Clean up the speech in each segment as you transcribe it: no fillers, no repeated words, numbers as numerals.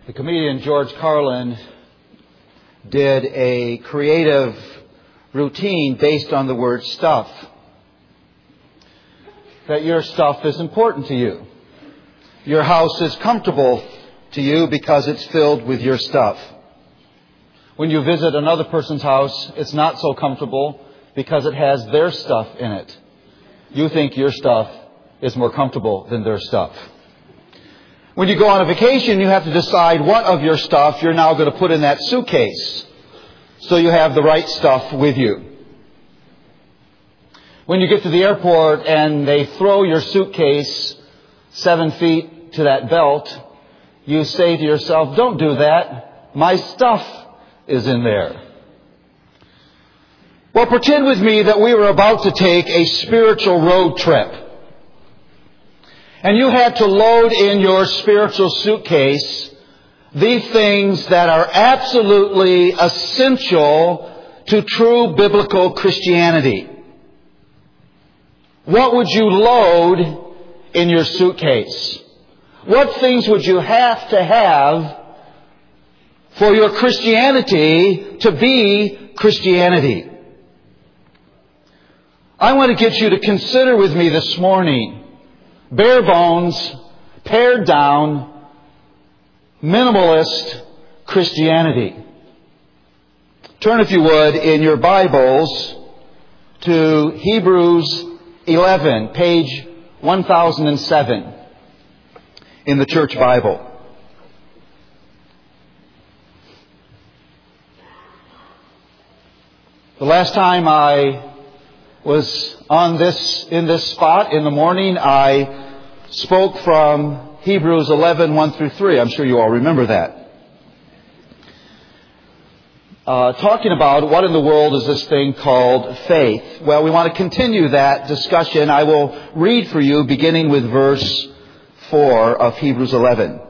The comedian George Carlin did a creative routine based on the word stuff. That your stuff is important to you. Your house is comfortable to you because it's filled with your stuff. When you visit another person's house, it's not so comfortable because it has their stuff in it. You think your stuff is more comfortable than their stuff. When you go on a vacation, you have to decide what of your stuff you're now going to put in that suitcase so you have the right stuff with you. When you get to the airport and they throw your suitcase 7 feet to that belt, you say to yourself, "Don't do that. My stuff is in there." Well, pretend with me that we were about to take a spiritual road trip. And you had to load in your spiritual suitcase the things that are absolutely essential to true biblical Christianity. What would you load in your suitcase? What things would you have to have for your Christianity to be Christianity? I want to get you to consider with me this morning bare bones, pared down, minimalist Christianity. Turn, if you would, in your Bibles to Hebrews 11, page 1007 in the Church Bible. The last time I was in this spot in the morning, I spoke from Hebrews 11, 1 through 3. I'm sure you all remember that. Talking about what in the world is this thing called faith. Well, we want to continue that discussion. I will read for you beginning with verse 4 of Hebrews 11.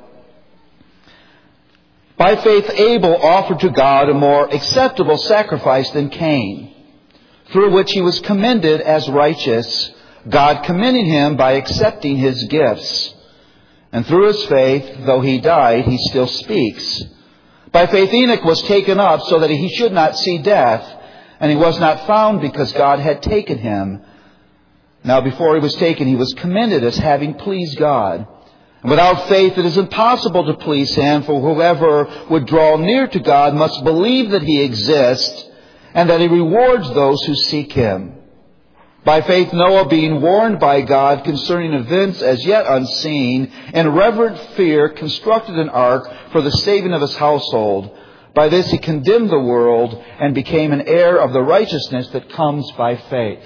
By faith Abel offered to God a more acceptable sacrifice than Cain, through which he was commended as righteous, God commending him by accepting his gifts. And through his faith, though he died, he still speaks. By faith Enoch was taken up so that he should not see death, and he was not found because God had taken him. Now before he was taken, he was commended as having pleased God. And without faith it is impossible to please him, for whoever would draw near to God must believe that he exists, and that he rewards those who seek him. By faith Noah, being warned by God concerning events as yet unseen, in reverent fear constructed an ark for the saving of his household. By this he condemned the world and became an heir of the righteousness that comes by faith.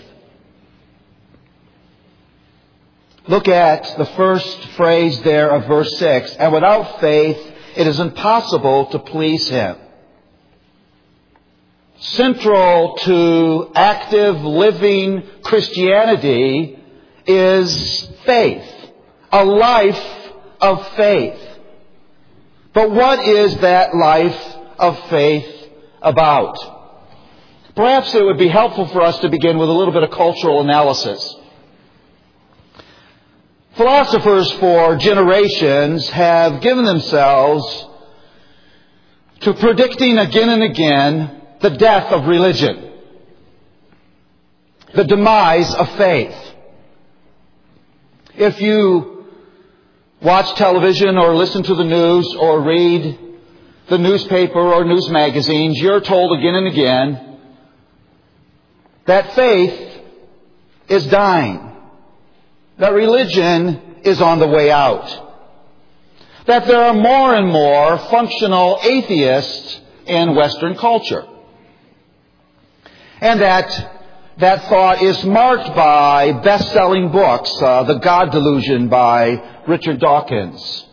Look at the first phrase there of verse 6. And without faith it is impossible to please him. Central to active living Christianity is faith. A life of faith. But what is that life of faith about? Perhaps it would be helpful for us to begin with a little bit of cultural analysis. Philosophers for generations have given themselves to predicting again and again the death of religion, the demise of faith. If you watch television or listen to the news or read the newspaper or news magazines, you're told again and again that faith is dying, that religion is on the way out, that there are more and more functional atheists in Western culture. And that thought is marked by best-selling books. The God Delusion by Richard Dawkins.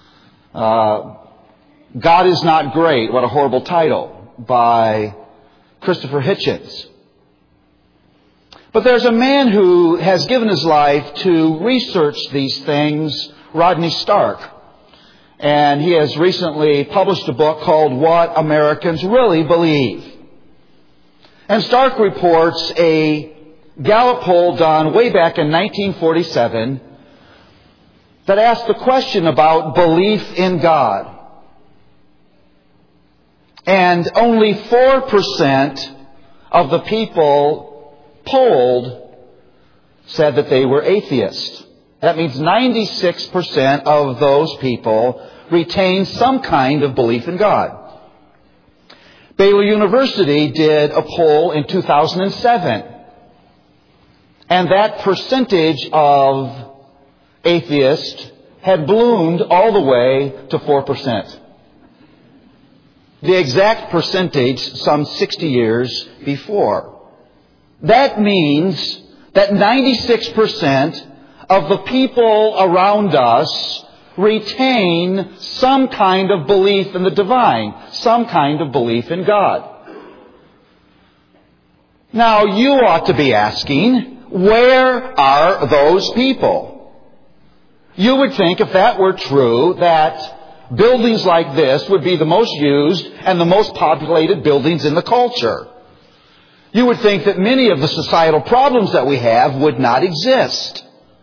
God is Not Great. What a horrible title. By Christopher Hitchens. But there's a man who has given his life to research these things, Rodney Stark. And he has recently published a book called What Americans Really Believe. And Stark reports a Gallup poll done way back in 1947 that asked the question about belief in God. And only 4% of the people polled said that they were atheists. That means 96% of those people retain some kind of belief in God. Baylor University did a poll in 2007. And that percentage of atheists had ballooned all the way to 4%. The exact percentage some 60 years before. That means that 96% of the people around us retain some kind of belief in the divine, some kind of belief in God. Now, you ought to be asking, where are those people? You would think, if that were true, that buildings like this would be the most used and the most populated buildings in the culture. You would think that many of the societal problems that we have would not exist.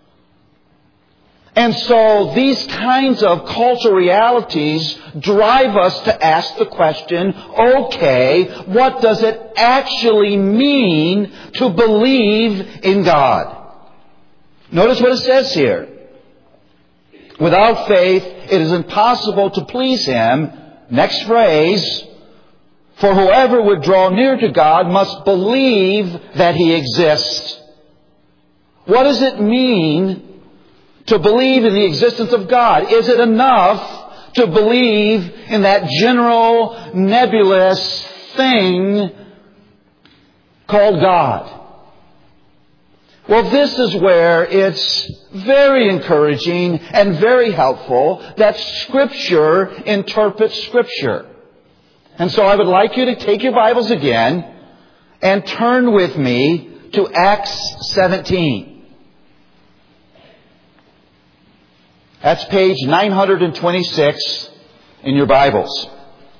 And so these kinds of cultural realities drive us to ask the question, okay, what does it actually mean to believe in God? Notice what it says here. Without faith, it is impossible to please Him. Next phrase, for whoever would draw near to God must believe that He exists. What does it mean to believe in the existence of God? Is it enough to believe in that general, nebulous thing called God? Well, this is where it's very encouraging and very helpful that Scripture interprets Scripture. And so I would like you to take your Bibles again and turn with me to Acts 17. That's page 926 in your Bibles.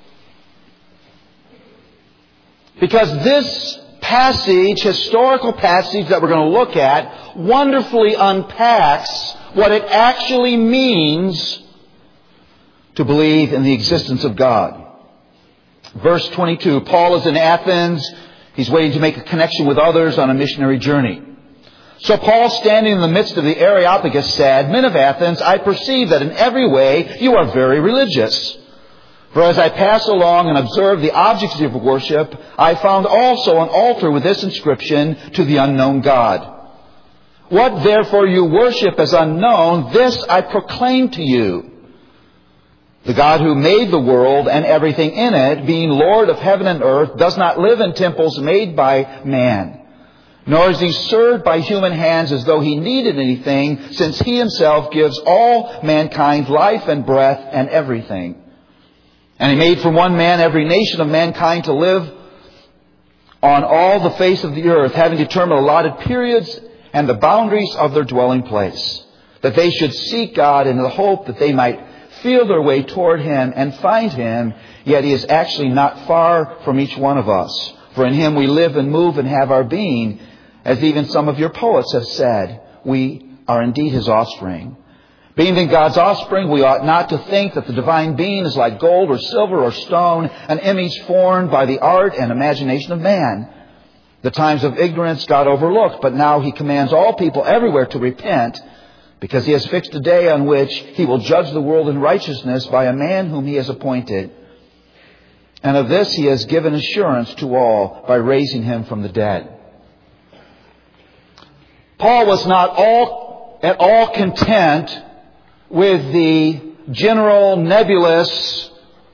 Because this passage, historical passage that we're going to look at, wonderfully unpacks what it actually means to believe in the existence of God. Verse 22, Paul is in Athens. He's waiting to make a connection with others on a missionary journey. So Paul, standing in the midst of the Areopagus, said, Men of Athens, I perceive that in every way you are very religious. For as I pass along and observe the objects of your worship, I found also an altar with this inscription, To the unknown God. What therefore you worship as unknown, this I proclaim to you. The God who made the world and everything in it, being Lord of heaven and earth, does not live in temples made by man. Nor is He served by human hands as though He needed anything, since He Himself gives all mankind life and breath and everything. And He made from one man every nation of mankind to live on all the face of the earth, having determined allotted periods and the boundaries of their dwelling place, that they should seek God in the hope that they might feel their way toward Him and find Him, yet He is actually not far from each one of us. For in Him we live and move and have our being. As even some of your poets have said, we are indeed His offspring. Being then God's offspring, we ought not to think that the divine being is like gold or silver or stone, an image formed by the art and imagination of man. The times of ignorance God overlooked, but now He commands all people everywhere to repent, because He has fixed a day on which He will judge the world in righteousness by a man whom He has appointed. And of this He has given assurance to all by raising Him from the dead. Paul was not at all content with the general nebulous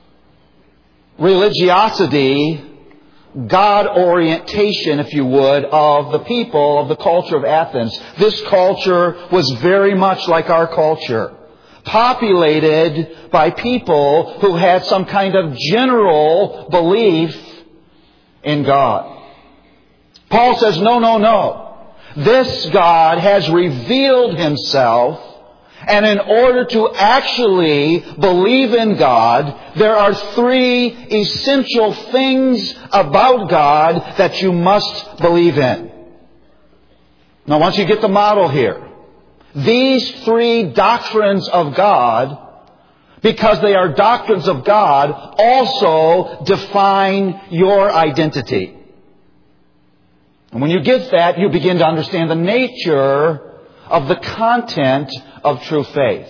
religiosity, God orientation, if you would, of the people of the culture of Athens. This culture was very much like our culture, populated by people who had some kind of general belief in God. Paul says, no. This God has revealed Himself, and in order to actually believe in God, there are three essential things about God that you must believe in. Now, once you get the model here, these three doctrines of God because they are doctrines of God, also define your identity. And when you get that, you begin to understand the nature of the content of true faith.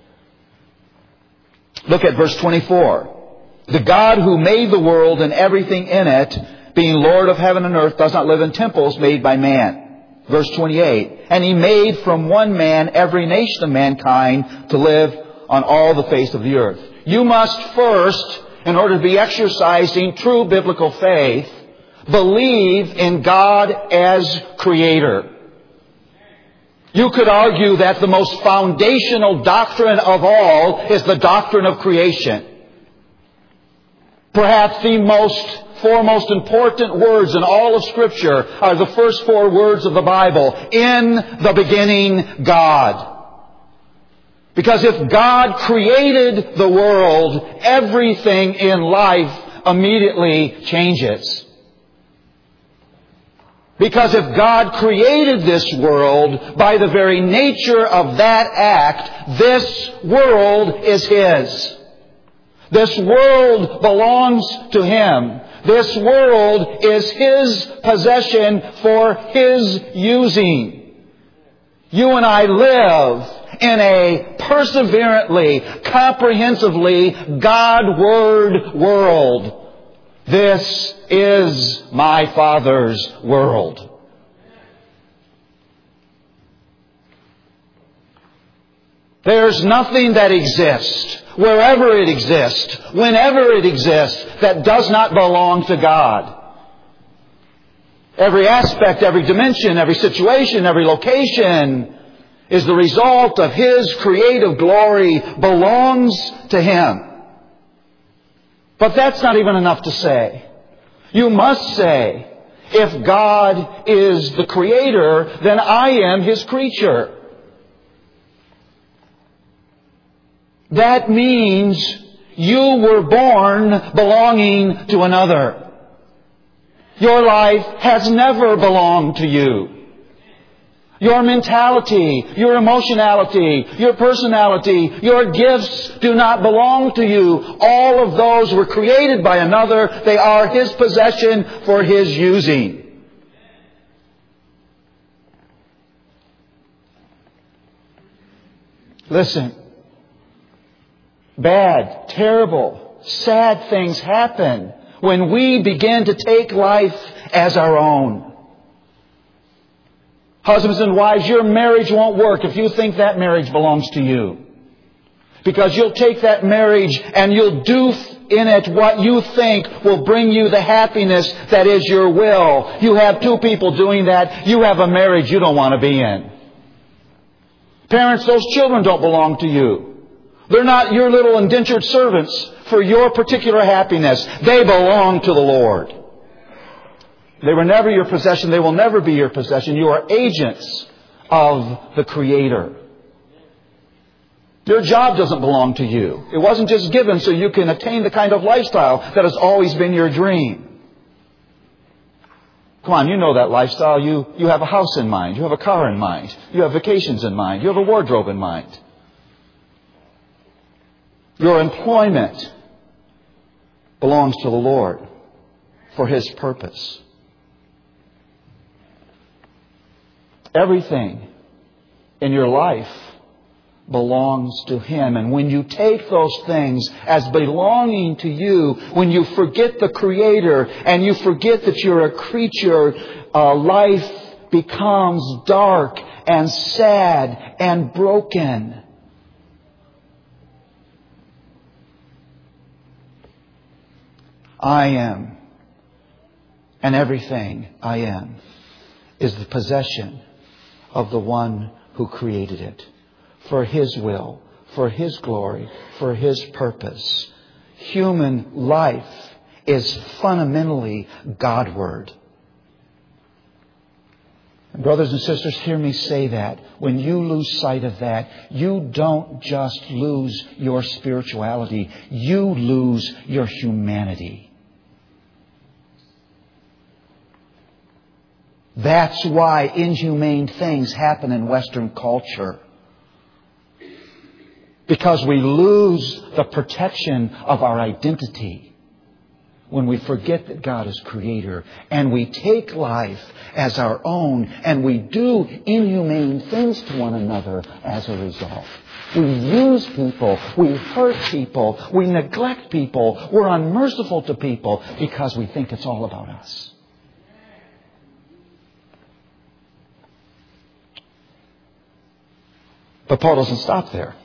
Look at verse 24. The God who made the world and everything in it, being Lord of heaven and earth, does not live in temples made by man. Verse 28. And He made from one man every nation of mankind to live on all the face of the earth. You must first, in order to be exercising true biblical faith, believe in God as Creator. You could argue that the most foundational doctrine of all is the doctrine of creation. Perhaps the four most important words in all of Scripture are the first four words of the Bible. In the beginning, God. Because if God created the world, everything in life immediately changes. Because if God created this world, by the very nature of that act, this world is His. This world belongs to Him. This world is His possession for His using. You and I live in a perseverantly, comprehensively God-word world. This is my Father's world. There's nothing that exists, wherever it exists, whenever it exists, that does not belong to God. Every aspect, every dimension, every situation, every location is the result of His creative glory, belongs to Him. But that's not even enough to say. You must say, if God is the Creator, then I am His creature. That means you were born belonging to another. Your life has never belonged to you. Your mentality, your emotionality, your personality, your gifts do not belong to you. All of those were created by another. They are His possession for His using. Listen. Bad, terrible, sad things happen when we begin to take life as our own. Husbands and wives, your marriage won't work if you think that marriage belongs to you. Because you'll take that marriage and you'll do in it what you think will bring you the happiness that is your will. You have two people doing that. You have a marriage you don't want to be in. Parents, those children don't belong to you. They're not your little indentured servants for your particular happiness. They belong to the Lord. They were never your possession. They will never be your possession. You are agents of the Creator. Your job doesn't belong to you. It wasn't just given so you can attain the kind of lifestyle that has always been your dream. Come on, you know that lifestyle. You have a house in mind. You have a car in mind. You have vacations in mind. You have a wardrobe in mind. Your employment belongs to the Lord for His purpose. Everything in your life belongs to Him. And when you take those things as belonging to you, when you forget the Creator and you forget that you're a creature, life becomes dark and sad and broken. I am, and everything I am, is the possession of the one who created it. For His will, for His glory, for His purpose. Human life is fundamentally Godward. And brothers and sisters, hear me say that. When you lose sight of that, you don't just lose your spirituality. You lose your humanity. That's why inhumane things happen in Western culture. Because we lose the protection of our identity when we forget that God is Creator, and we take life as our own, and we do inhumane things to one another as a result. We use people, we hurt people, we neglect people, we're unmerciful to people because we think it's all about us. But Paul doesn't stop there.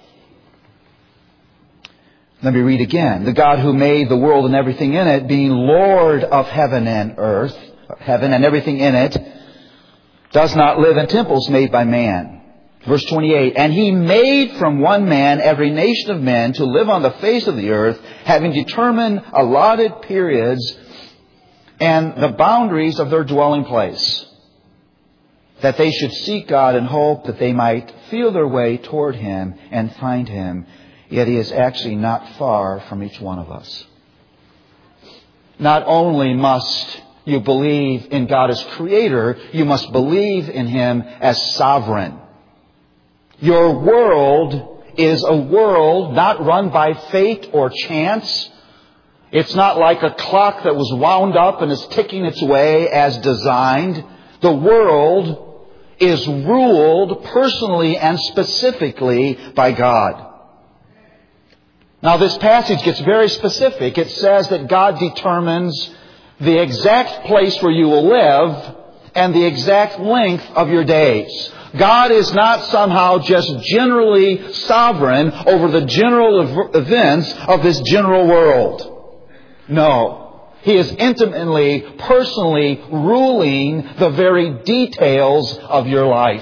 Let me read again. The God who made the world and everything in it, being Lord of heaven and earth, heaven and everything in it, does not live in temples made by man. Verse 28, and He made from one man every nation of men to live on the face of the earth, having determined allotted periods and the boundaries of their dwelling place, that they should seek God and hope that they might feel their way toward Him and find Him. Yet He is actually not far from each one of us. Not only must you believe in God as Creator, you must believe in Him as sovereign. Your world is a world not run by fate or chance. It's not like a clock that was wound up and is ticking its way as designed. The world is ruled personally and specifically by God. Now, this passage gets very specific. It says that God determines the exact place where you will live and the exact length of your days. God is not somehow just generally sovereign over the general events of this general world. No. He is intimately, personally ruling the very details of your life.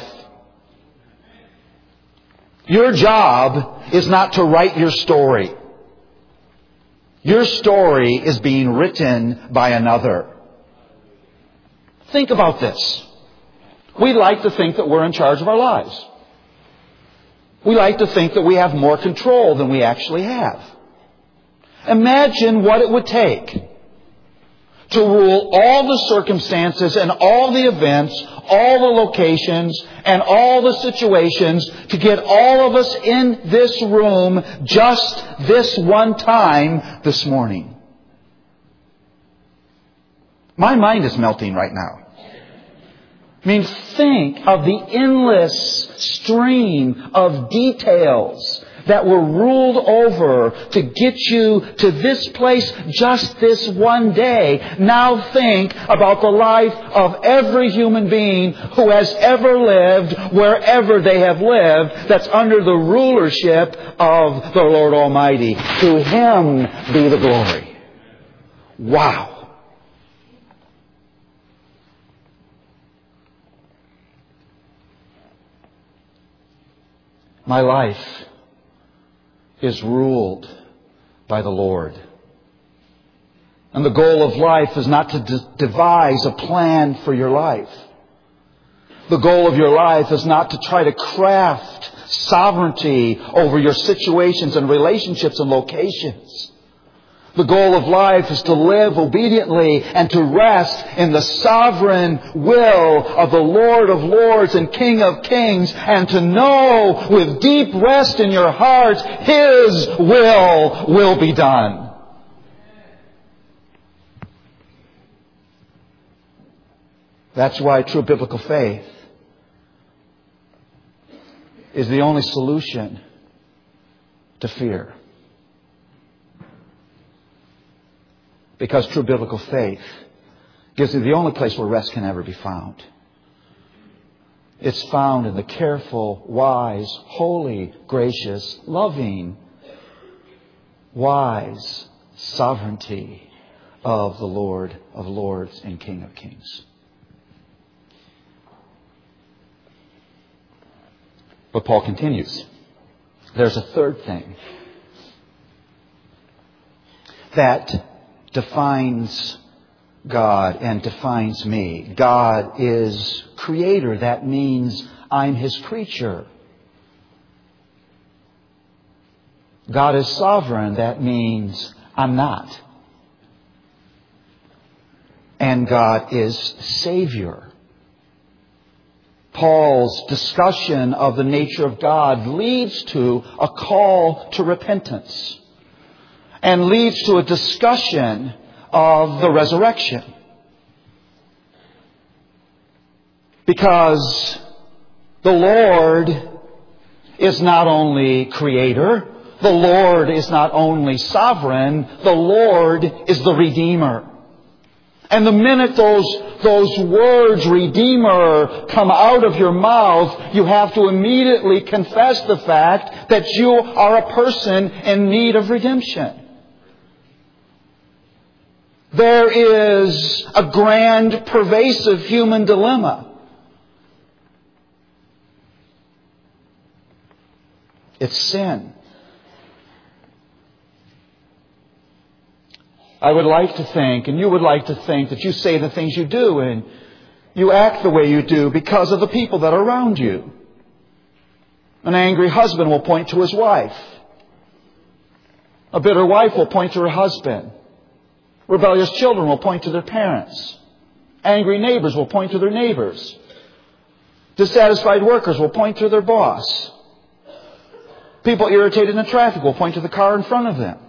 Your job is not to write your story. Your story is being written by another. Think about this. We like to think that we're in charge of our lives. We like to think that we have more control than we actually have. Imagine what it would take to rule all the circumstances and all the events, all the locations, and all the situations to get all of us in this room just this one time this morning. My mind is melting right now. I mean, think of the endless stream of details that were ruled over to get you to this place just this one day. Now think about the life of every human being who has ever lived, wherever they have lived, that's under the rulership of the Lord Almighty. To Him be the glory. Wow. My life is ruled by the Lord. And the goal of life is not to devise a plan for your life. The goal of your life is not to try to craft sovereignty over your situations and relationships and locations. The goal of life is to live obediently and to rest in the sovereign will of the Lord of Lords and King of Kings, and to know with deep rest in your heart His will be done. That's why true biblical faith is the only solution to fear. Because true biblical faith gives you the only place where rest can ever be found. It's found in the careful, wise, holy, gracious, loving, wise sovereignty of the Lord of Lords and King of Kings. But Paul continues. There's a third thing that defines God and defines me. God is Creator. That means I'm His creature. God is sovereign. That means I'm not. And God is Savior. Paul's discussion of the nature of God leads to a call to repentance and leads to a discussion of the resurrection. Because the Lord is not only creator, the Lord is not only sovereign, the Lord is the Redeemer. And the minute those words, Redeemer, come out of your mouth, you have to immediately confess the fact that you are a person in need of redemption. There is a grand, pervasive human dilemma. It's sin. I would like to think, and you would like to think, that you say the things you do and you act the way you do because of the people that are around you. An angry husband will point to his wife. A bitter wife will point to her husband. Rebellious children will point to their parents. Angry neighbors will point to their neighbors. Dissatisfied workers will point to their boss. People irritated in traffic will point to the car in front of them.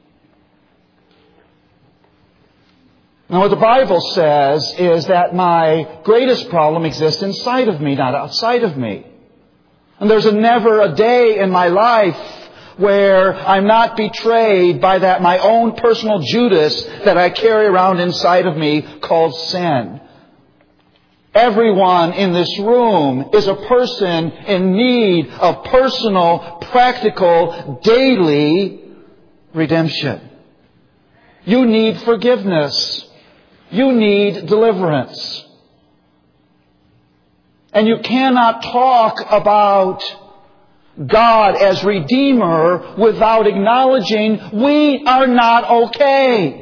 Now, what the Bible says is that my greatest problem exists inside of me, not outside of me. And there's never a day in my life where I'm not betrayed by that my own personal Judas that I carry around inside of me called sin. Everyone in this room is a person in need of personal, practical, daily redemption. You need forgiveness. You need deliverance. And you cannot talk about God as Redeemer without acknowledging we are not okay.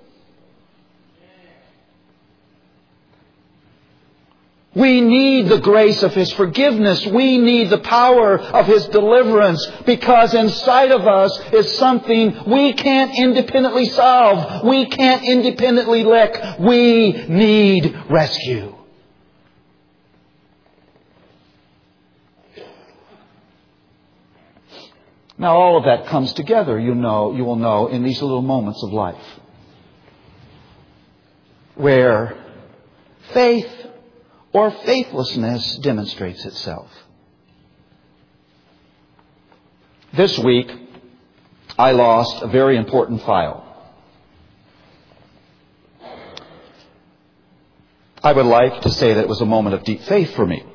We need the grace of His forgiveness. We need the power of His deliverance, because inside of us is something we can't independently solve. We can't independently lick. We need rescue. Now all of that comes together, you will know, in these little moments of life, where faith or faithlessness demonstrates itself. This week, I lost a very important file. I would like to say that it was a moment of deep faith for me.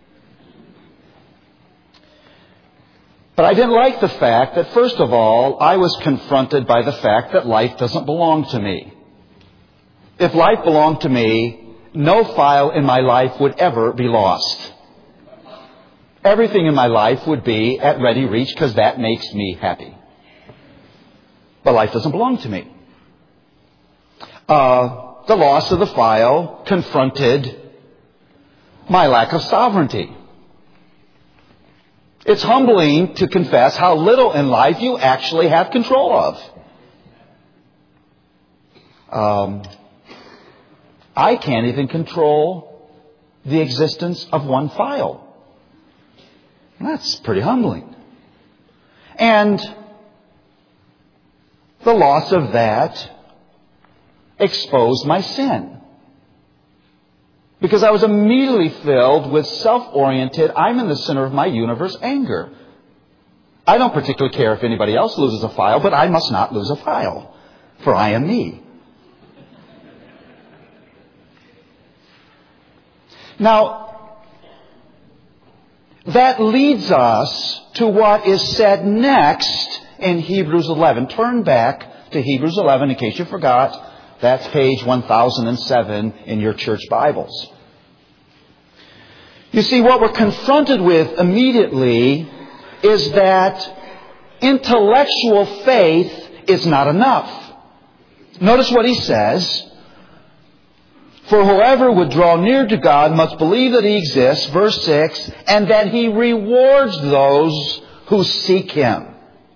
But I didn't like the fact that, first of all, I was confronted by the fact that life doesn't belong to me. If life belonged to me, no file in my life would ever be lost. Everything in my life would be at ready reach, because that makes me happy. But life doesn't belong to me. The loss of the file confronted my lack of sovereignty. It's humbling to confess how little in life you actually have control of. I can't even control the existence of one file. That's pretty humbling. And the loss of that exposed my sin. Because I was immediately filled with self-oriented, I'm in the center of my universe anger. I don't particularly care if anybody else loses a file, but I must not lose a file, for I am me. Now, that leads us to what is said next in Hebrews 11. Turn back to Hebrews 11 in case you forgot. That's page 1007 in your church Bibles. You see, what we're confronted with immediately is that intellectual faith is not enough. Notice what he says. For whoever would draw near to God must believe that He exists, verse 6, and that He rewards those who seek Him.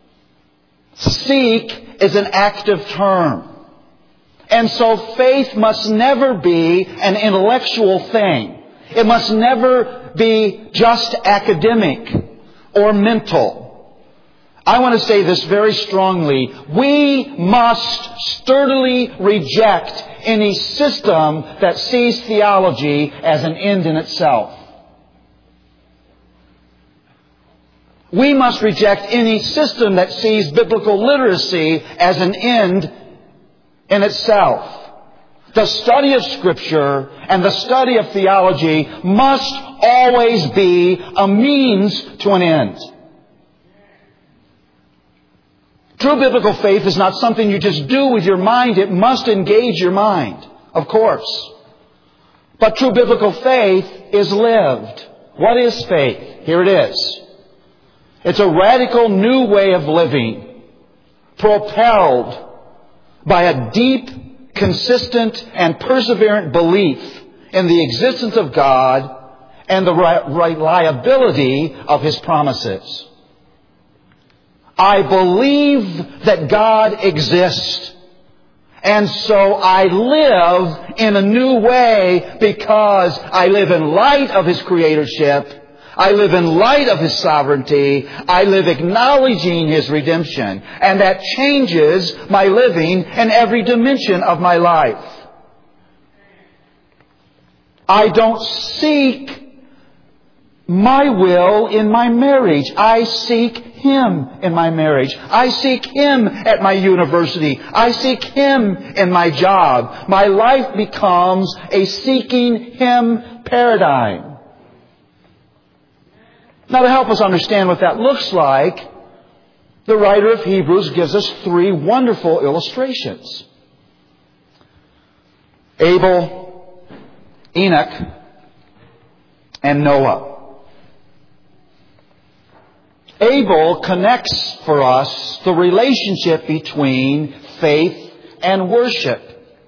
Seek is an active term. And so faith must never be an intellectual thing. It must never be just academic or mental. I want to say this very strongly. We must sturdily reject any system that sees theology as an end in itself. We must reject any system that sees biblical literacy as an end in itself. The study of Scripture and the study of theology must always be a means to an end. True biblical faith is not something you just do with your mind. It must engage your mind, of course. But true biblical faith is lived. What is faith? Here it is. It's a radical new way of living, propelled by a deep, consistent, and perseverant belief in the existence of God and the reliability of His promises. I believe that God exists. And so I live in a new way because I live in light of His creatorship. I live in light of His sovereignty. I live acknowledging His redemption. And that changes my living in every dimension of my life. I don't seek my will in my marriage. I seek Him in my marriage. I seek Him at my university. I seek Him in my job. My life becomes a seeking Him paradigm. Now, to help us understand what that looks like, the writer of Hebrews gives us 3 wonderful illustrations. Abel, Enoch, and Noah. Abel connects for us the relationship between faith and worship.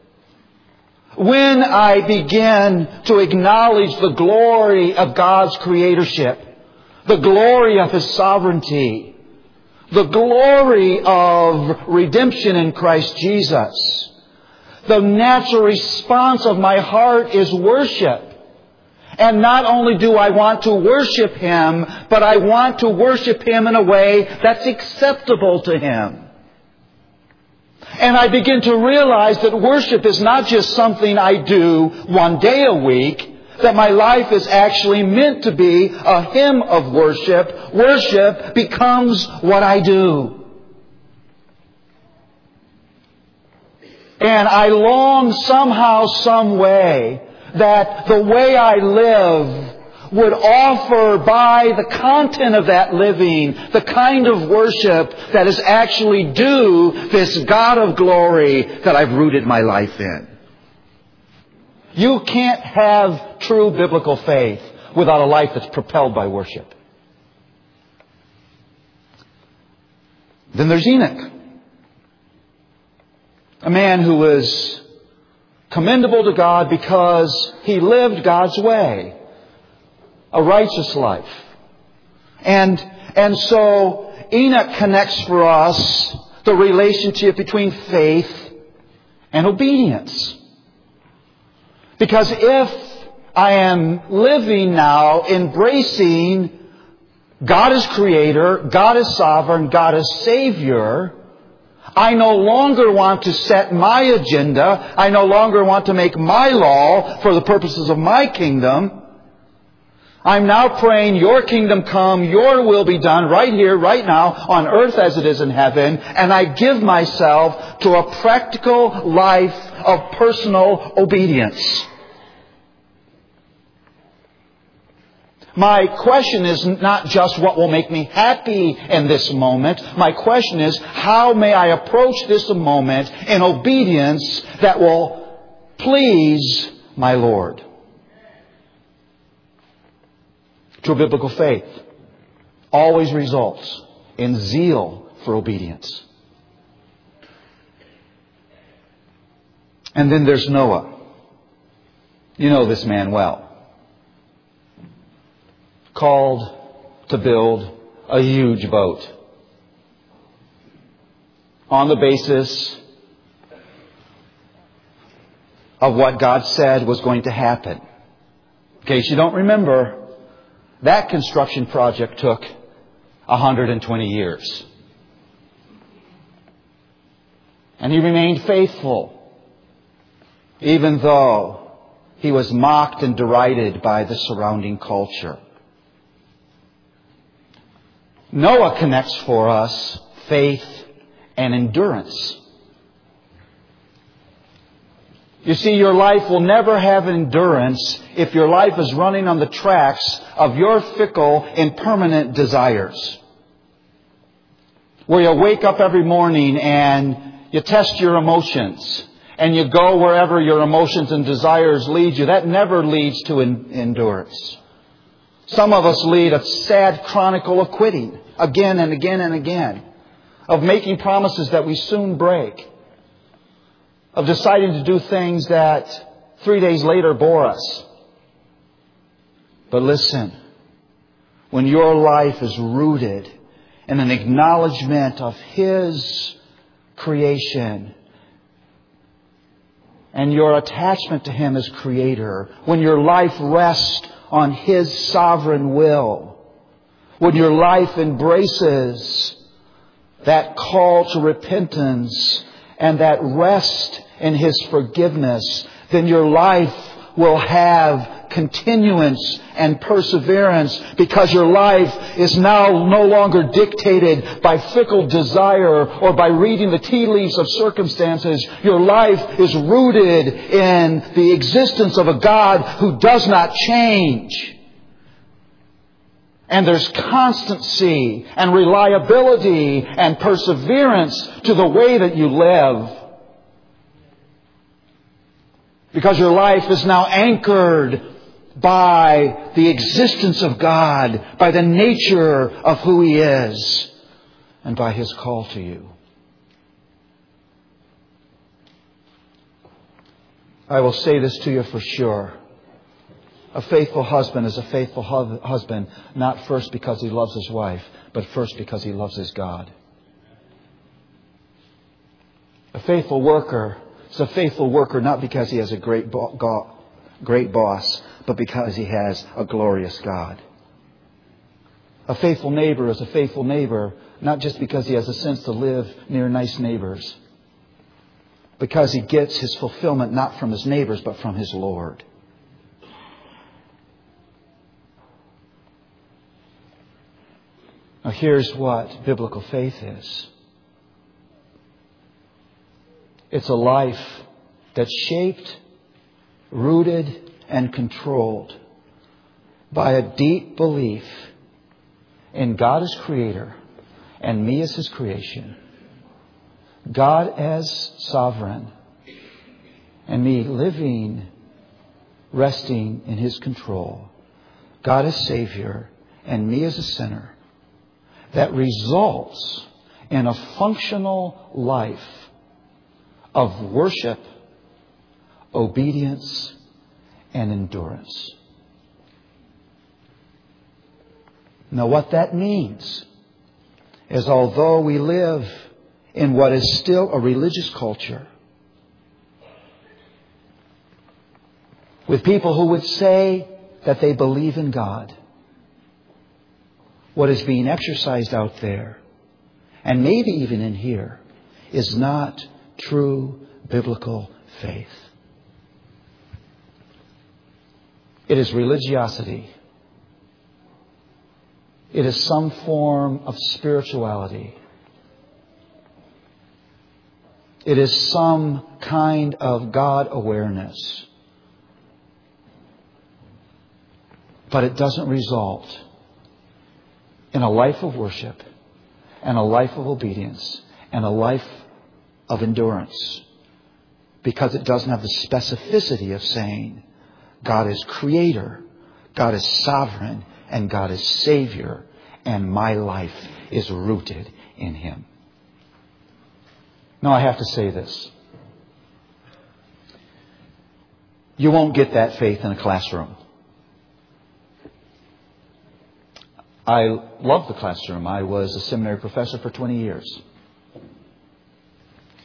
When I begin to acknowledge the glory of God's creatorship, the glory of His sovereignty, the glory of redemption in Christ Jesus, the natural response of my heart is worship. And not only do I want to worship Him, but I want to worship Him in a way that's acceptable to Him. And I begin to realize that worship is not just something I do one day a week, that my life is actually meant to be a hymn of worship. Worship becomes what I do. And I long somehow, some way, that the way I live would offer by the content of that living the kind of worship that is actually due this God of glory that I've rooted my life in. You can't have true biblical faith without a life that's propelled by worship. Then there's Enoch, a man who was commendable to God because he lived God's way, a righteous life. And so Enoch connects for us the relationship between faith and obedience. Because if I am living now embracing God as Creator, God as Sovereign, God as Savior, I no longer want to set my agenda. I no longer want to make my law for the purposes of my kingdom. I'm now praying, Your kingdom come, Your will be done right here, right now, on earth as it is in heaven. And I give myself to a practical life of personal obedience. My question is not just what will make me happy in this moment. My question is, how may I approach this moment in obedience that will please my Lord? True biblical faith always results in zeal for obedience. And then there's Noah. You know this man well. Called to build a huge boat on the basis of what God said was going to happen. In case you don't remember, that construction project took 120 years. And he remained faithful, even though he was mocked and derided by the surrounding culture. Noah connects for us faith and endurance. You see, your life will never have endurance if your life is running on the tracks of your fickle, impermanent desires. Where you wake up every morning and you test your emotions and you go wherever your emotions and desires lead you. That never leads to endurance. Some of us lead a sad chronicle of quitting again and again and again, of making promises that we soon break, of deciding to do things that 3 days later bore us. But listen, when your life is rooted in an acknowledgement of His creation and your attachment to Him as Creator, when your life rests on His sovereign will, when your life embraces that call to repentance and that rest in His forgiveness, then your life will have continuance and perseverance, because your life is now no longer dictated by fickle desire or by reading the tea leaves of circumstances. Your life is rooted in the existence of a God who does not change. And there's constancy and reliability and perseverance to the way that you live. Because your life is now anchored by the existence of God, by the nature of who He is, and by His call to you. I will say this to you for sure. A faithful husband is a faithful husband, not first because he loves his wife, but first because he loves his God. A faithful worker is a faithful worker not because he has a great boss, but because he has a glorious God. A faithful neighbor is a faithful neighbor not just because he has a sense to live near nice neighbors, because he gets his fulfillment not from his neighbors but from his Lord. Now here's what biblical faith is. It's a life that's shaped, rooted, and controlled by a deep belief in God as Creator and me as His creation. God as sovereign and me living, resting in His control. God as Savior and me as a sinner. That results in a functional life of worship, obedience, and endurance. Now, what that means is, although we live in what is still a religious culture, with people who would say that they believe in God, what is being exercised out there, and maybe even in here, is not true biblical faith. It is religiosity. It is some form of spirituality. It is some kind of God awareness. But it doesn't result in a life of worship and a life of obedience and a life of endurance, because it doesn't have the specificity of saying God is Creator, God is sovereign, and God is Savior, and my life is rooted in Him. Now I have to say this. You won't get that faith in a classroom. I love the classroom. I was a seminary professor for 20 years.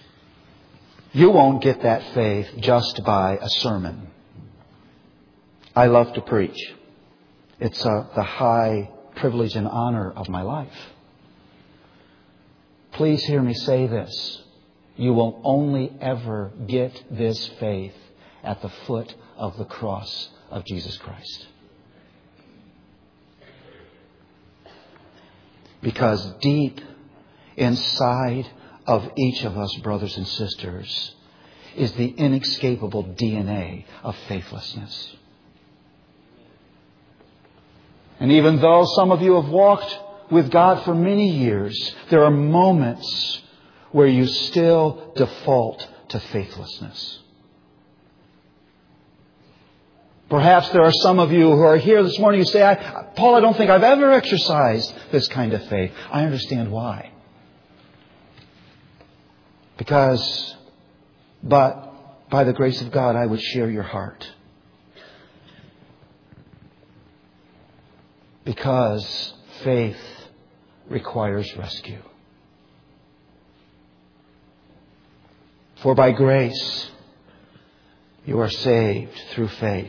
You won't get that faith just by a sermon. I love to preach. It's the high privilege and honor of my life. Please hear me say this. You will only ever get this faith at the foot of the cross of Jesus Christ. Because deep inside of each of us, brothers and sisters, is the inescapable DNA of faithlessness. And even though some of you have walked with God for many years, there are moments where you still default to faithlessness. Perhaps there are some of you who are here this morning who say, Paul, I don't think I've ever exercised this kind of faith. I understand why. But by the grace of God, I would share your heart. Because faith requires rescue. For by grace, you are saved through faith.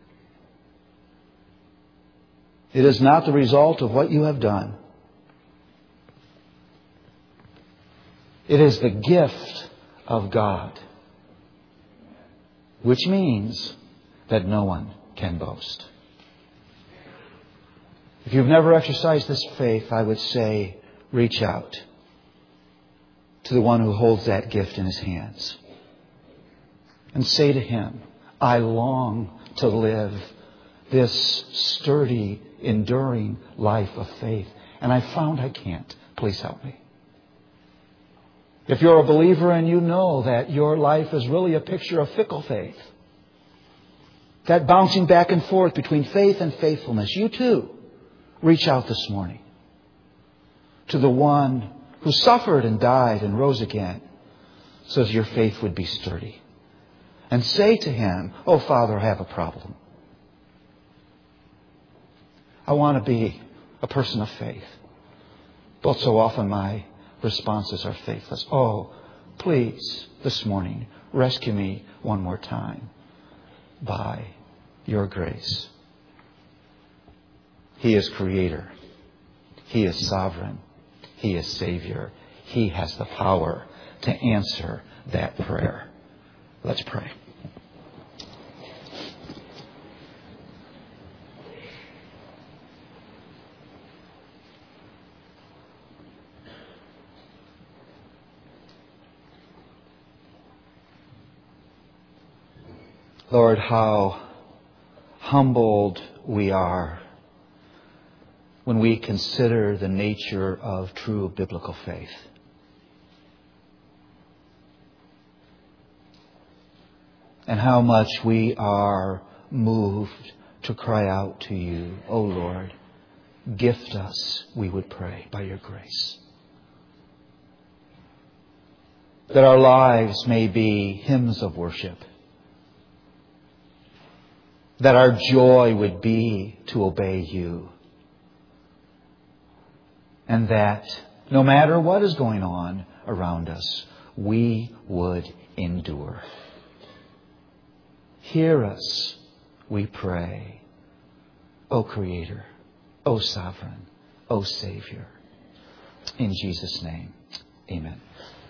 It is not the result of what you have done. It is the gift of God. Which means that no one can boast. If you've never exercised this faith, I would say, reach out to the one who holds that gift in his hands. And say to him, I long to live this sturdy, enduring life of faith. And I found I can't. Please help me. If you're a believer and you know that your life is really a picture of fickle faith, that bouncing back and forth between faith and faithfulness, you too reach out this morning to the one who suffered and died and rose again so that your faith would be sturdy. And say to him, oh, Father, I have a problem. I want to be a person of faith. But so often my responses are faithless. Oh, please, this morning, rescue me one more time by your grace. He is Creator. He is Sovereign. He is Savior. He has the power to answer that prayer. Let's pray. Lord, how humbled we are when we consider the nature of true biblical faith. And how much we are moved to cry out to you, O Lord, gift us, we would pray, by your grace. That our lives may be hymns of worship. That our joy would be to obey you. And that no matter what is going on around us, we would endure. Hear us, we pray, O Creator, O Sovereign, O Savior. In Jesus' name, amen.